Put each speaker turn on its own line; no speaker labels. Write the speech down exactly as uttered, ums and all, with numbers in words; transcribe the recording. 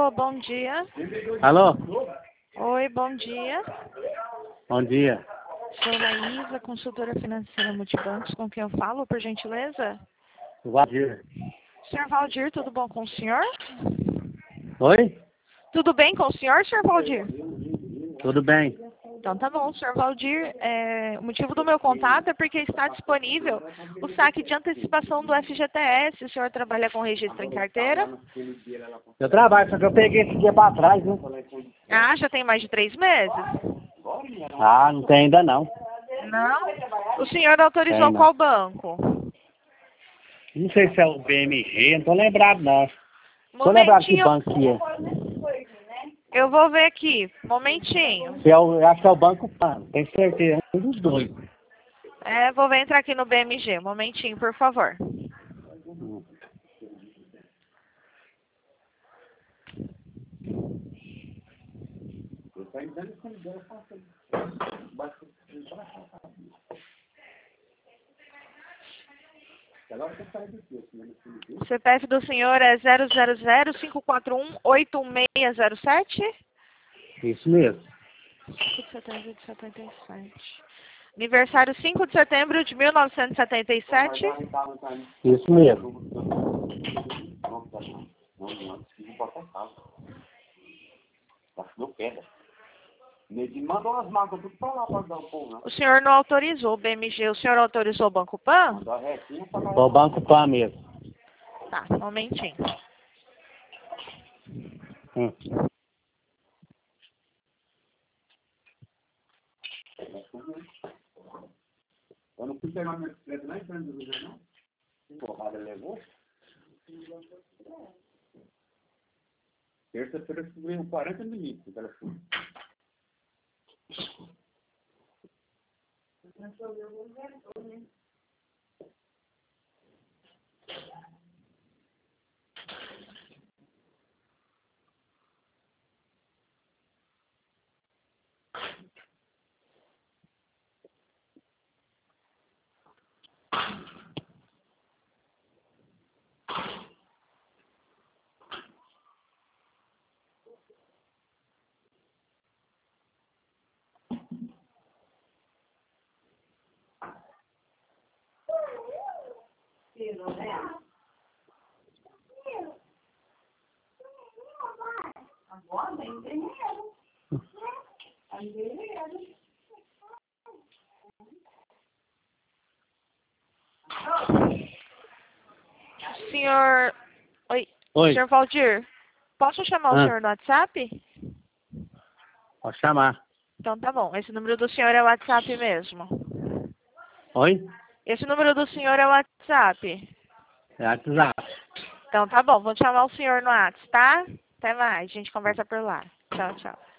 Alô, bom dia.
Alô?
Oi, bom dia.
Bom dia.
Sou Laísa, consultora financeira Multibancos, com quem eu falo, por gentileza?
Valdir.
senhor Valdir, tudo bom com o senhor?
Oi?
Tudo bem com o senhor, senhor Valdir?
Tudo bem?
Então tá bom, senhor Valdir. É, o motivo do meu contato é porque está disponível o saque de antecipação do F G T S. O senhor trabalha com registro em carteira?
Eu trabalho, só que eu peguei esse dia pra trás, né?
Ah, já tem mais de três meses?
Ah, não tem ainda não.
Não? O senhor autorizou
Tem, não.
qual banco?
Não sei se é o B M G, não tô lembrado não. Tô lembrado que
Momentinho,
banco que é.
eu vou ver aqui. Momentinho.
Se é o, eu acho que é o Banco Pan, tenho certeza. Um dos dois.
É, vou ver entrar aqui no B M G. Momentinho, por favor. O C P F do senhor é zero zero zero cinco quatro um oito um seis zero sete?
Isso mesmo.
cinco de setembro de setenta e sete. Aniversário cinco de setembro de mil novecentos e setenta e sete.
Isso mesmo.
O senhor não autorizou o B M G, o senhor autorizou o Banco Pan?
É o Banco Pan mesmo.
Tá, momentinho.
Hum. Eu não fui pegar minha bicicleta lá em frente do Rio, não? Porrada levou? Terça-feira subiu quarenta minutos no telefone.
Senhor... Oi.
Oi.
Senhor Valdir, posso chamar o
Ah,
senhor no WhatsApp?
pode chamar.
Então tá bom. Esse número do senhor é o WhatsApp mesmo.
Oi?
Esse número do senhor é o WhatsApp.
É WhatsApp.
Então tá bom, vou chamar o senhor no WhatsApp, tá? Até mais, a gente conversa por lá. Tchau, tchau.